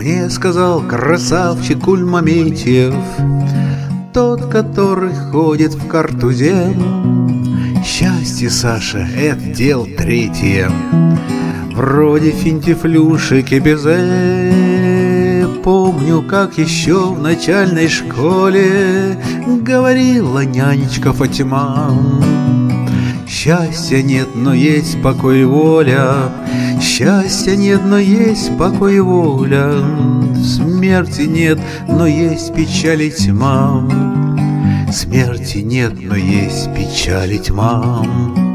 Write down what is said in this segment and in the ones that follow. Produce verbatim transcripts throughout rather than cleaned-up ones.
Мне сказал красавчик Кульмаметьев, тот, который ходит в картузе: счастье, Саша, это дело третье, вроде финтифлюшек и безе. Помню, как еще в начальной школе говорила нянечка Фатима: счастья нет, но есть покой и воля. Счастья нет, но есть покой и воля. Смерти нет, но есть печаль и тьма. Смерти нет, но есть печаль и тьма.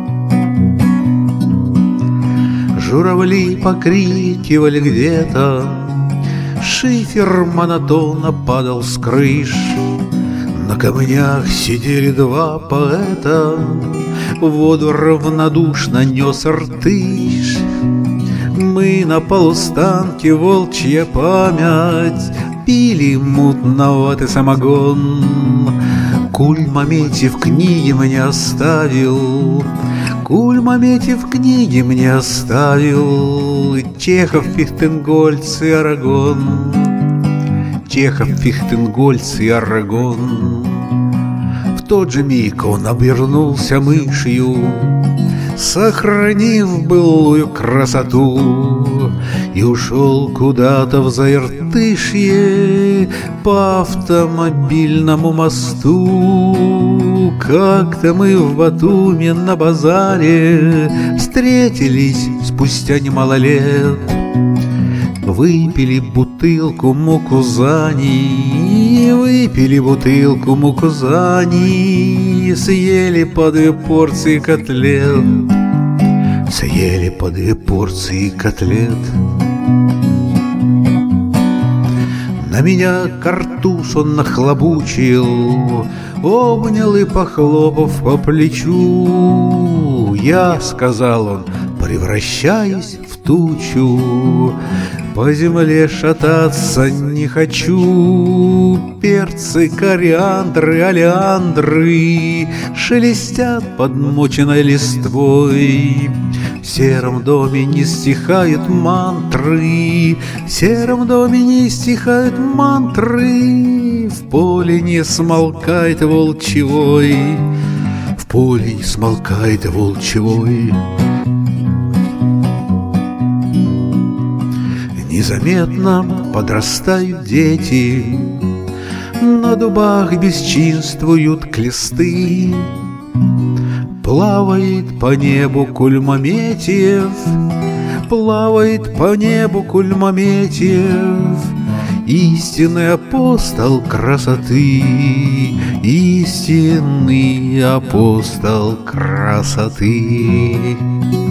Журавли покрикивали где-то, шифер монотонно падал с крыш. На камнях сидели два поэта, воду равнодушно нес ртыш. Мы на полустанке, волчья память, пили мутноватый самогон. Кульмаметьев книги мне оставил, Кульмаметьев книги мне оставил. Чехов, Фихтенгольц и Арагон, Чехов, Фихтенгольц и Арагон. В тот же миг он обернулся мышью, сохранив былую красоту, и ушел куда-то в Заиртышье по автомобильному мосту. Как-то мы в Батуми на базаре встретились спустя немало лет, выпили бутылку мукузани, выпили бутылку мукузани, съели по две порции котлет, съели по две порции котлет. На меня картуз он нахлобучил, обнял и похлопав по плечу. Я, сказал он, превращаясь в тучу, по земле шататься не хочу. Перцы, кориандры, олеандры шелестят подмоченной листвой. В сером доме не стихают мантры, в сером доме не стихают мантры. В поле не смолкает волчевой, в поле не смолкает волчевой. Незаметно подрастают дети, на дубах бесчинствуют клесты. Плавает по небу Кульмаметьев, плавает по небу Кульмаметьев, истинный апостол красоты, истинный апостол красоты.